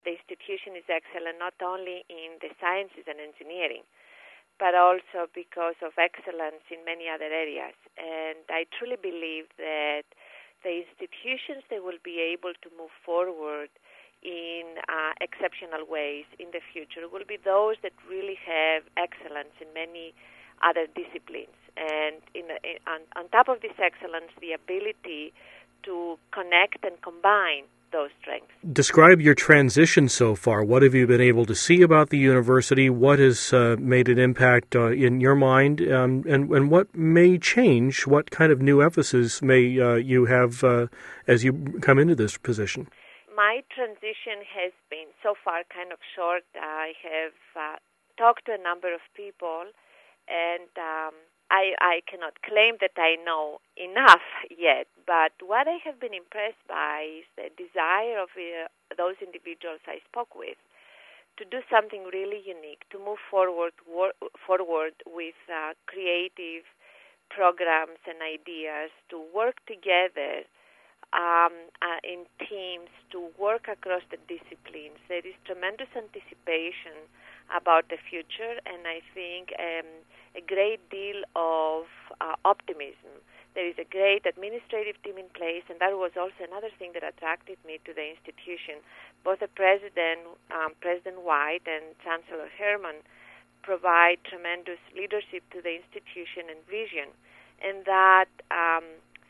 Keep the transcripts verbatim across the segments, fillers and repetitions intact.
the institution is excellent not only in the sciences and engineering, but also because of excellence in many other areas. And I truly believe that the institutions that will be able to move forward in uh, exceptional ways in the future will be those that really have excellence in many other disciplines. And in, in, on, on top of this excellence, the ability to connect and combine those strengths. Describe your transition so far. What have you been able to see about the university? What has uh, made an impact uh, in your mind? Um, and, and what may change? What kind of new emphasis may uh, you have uh, as you come into this position? My transition has been so far kind of short. I have uh, talked to a number of people, and um, I, I cannot claim that I know enough yet, but what I have been impressed by is the desire of uh, those individuals I spoke with to do something really unique, to move forward wor- forward with uh, creative programs and ideas, to work together um, uh, in teams, to work across the disciplines. There is tremendous anticipation about the future, and I think um, a great deal of uh, optimism. There is a great administrative team in place, and that was also another thing that attracted me to the institution. Both the president, um, President White, and Chancellor Herman provide tremendous leadership to the institution and vision, and that um,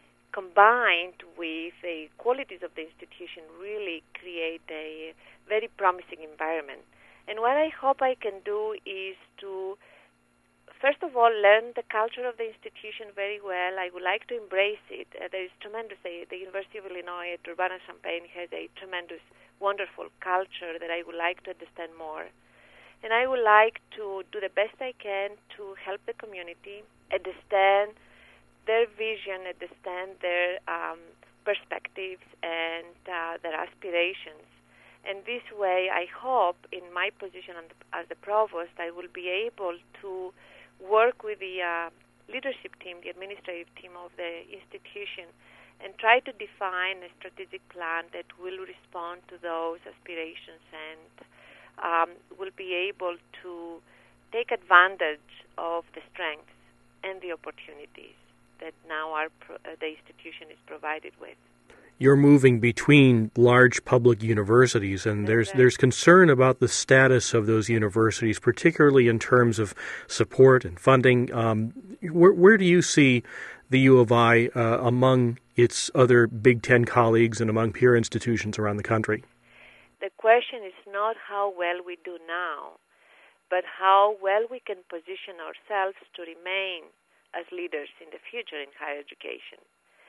combined with the qualities of the institution really create a very promising environment. And what I hope I can do is to, first of all, learn the culture of the institution very well. I would like to embrace it. Uh, there is tremendous, uh, the University of Illinois at Urbana-Champaign has a tremendous, wonderful culture that I would like to understand more. And I would like to do the best I can to help the community understand their vision, understand their um, perspectives and uh, their aspirations. And this way, I hope, in my position as the provost, I will be able to work with the uh, leadership team, the administrative team of the institution, and try to define a strategic plan that will respond to those aspirations and um, will be able to take advantage of the strengths and the opportunities that now our pro- uh, the institution is provided with. You're moving between large public universities, and there's there's concern about the status of those universities, particularly in terms of support and funding. Um, where, where do you see the U of I uh, among its other Big Ten colleagues and among peer institutions around the country? The question is not how well we do now, but how well we can position ourselves to remain as leaders in the future in higher education.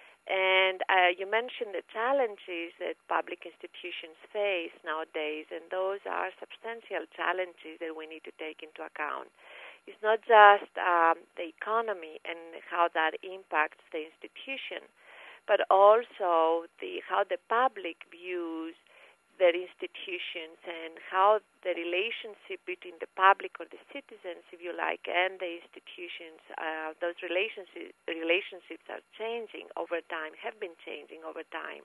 And uh, you mentioned the challenges that public institutions face nowadays, and those are substantial challenges that we need to take into account. It's not just um, the economy and how that impacts the institution, but also the how the public views their institutions and how the relationship between the public or the citizens, if you like, and the institutions, uh, those relationships, relationships are changing over time, have been changing over time.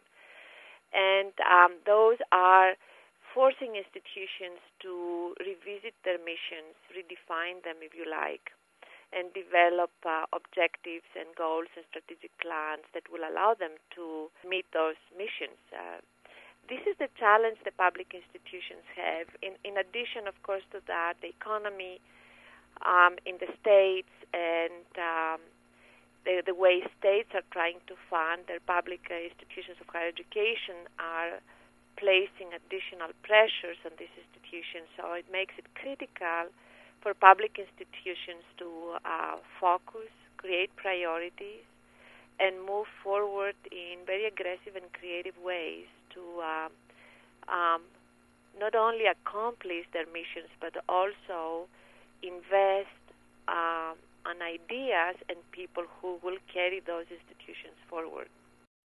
And um, those are forcing institutions to revisit their missions, redefine them, if you like, and develop uh, objectives and goals and strategic plans that will allow them to meet those missions. Uh, This is the challenge the public institutions have. In, in addition, of course, to that, the economy um, in the states and um, the, the way states are trying to fund their public uh, institutions of higher education are placing additional pressures on these institutions. So it makes it critical for public institutions to uh, focus, create priorities, and move forward in very aggressive and creative ways to uh, um, not only accomplish their missions, but also invest um, on ideas and people who will carry those institutions forward.